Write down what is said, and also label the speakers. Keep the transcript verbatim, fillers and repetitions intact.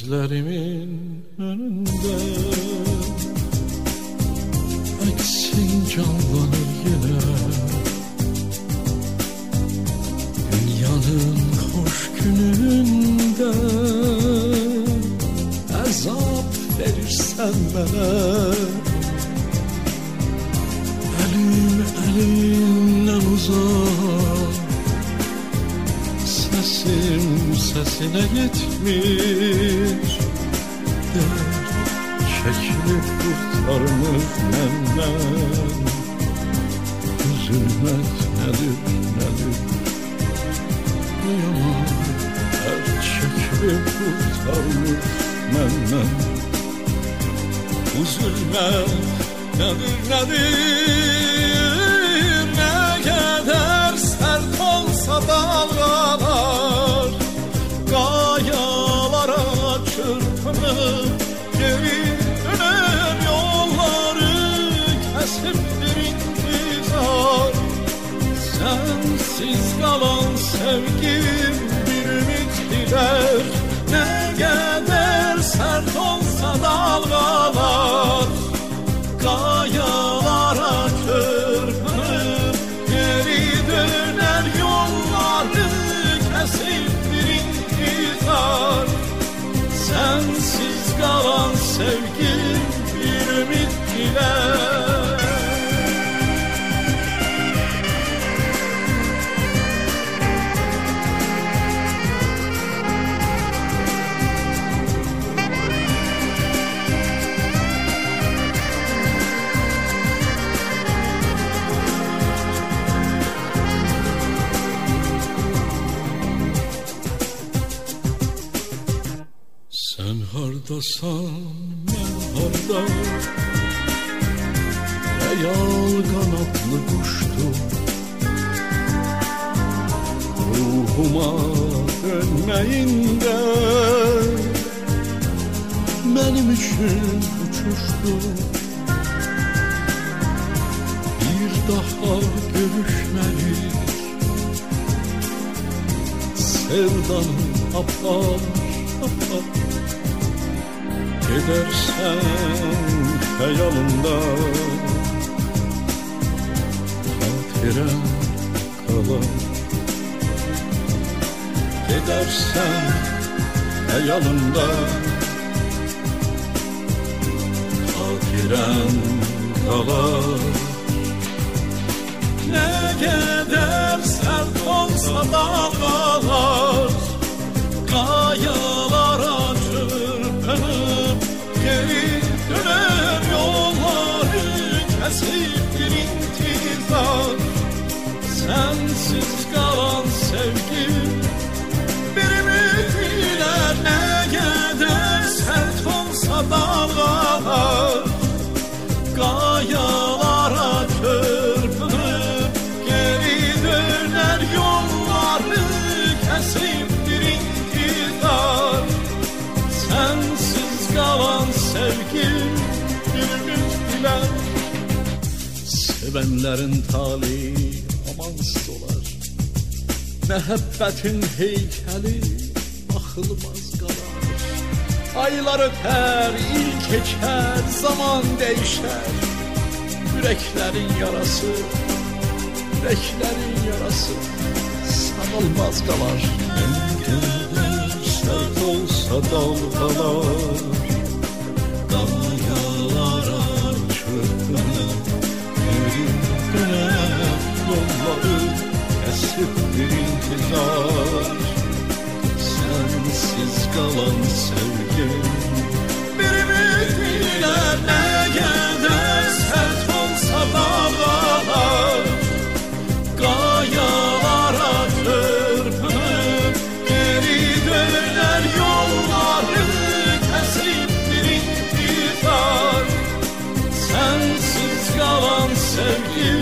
Speaker 1: Gözlerimin önünde eksin canlanır yine dünyanın hoş gününde. Azap verirsen bana, elim elimden uzak, sesim sesine yetmiş. Dert çekilip kurtarmış benden. Üzülmek nedir nedir, yaman. Dert çekilip kurtarmış benden. Üzülmek nedir nedir, ne kadar sert olsa dalgalar, kayalara çırpınıp geri dönen yolları kesip bir intizar. Sensiz kalan sevgim bir ümit diler, ne kadar sert olsa dalgalar, kayalara çırpınıp geri döner yolları kesip bir intizar. Sensiz kalan sevgim bir ümit diler. Sen hardasan ben harda, hayal kanatlı kuştum. Ruhuma dönmeyinde benim için uçuştu. Bir daha görüşmeyiz, sevdanın apar apar. Gidersen hayalımda hatıran kalan. Gidersen hayalımda hatıran kalan. Ne kadar sert olsa dağlar, kayalara çırpınıp geri döner yolları kesip bir intizar. Sensiz kalan sevgim bir ümit diler, ne kadar sert olsa dağlar, kayalara çırpınıp geri döner yolları kesip bir intizar. Sensiz kalan sevgim bir ümit diler. Sevenlerin tali amansız olar, məhəbbətin heykəli baxılmaz qalar. Aylar ötər, il keçər, zaman dəyişər. Ürəklərin yarası, ürəklərin yarası sağılmaz qalar. Nə qədər sərt olsa dalğalar, qayalara çırpınıb geri dönər yolları kesip bir intizar. Sensiz kalan sevgim bir ümit diler, ne kadar sert olsa dağlar, kayalara çırpınıp geri döner yolları kesip bir intizar. Sensiz kalan sevgim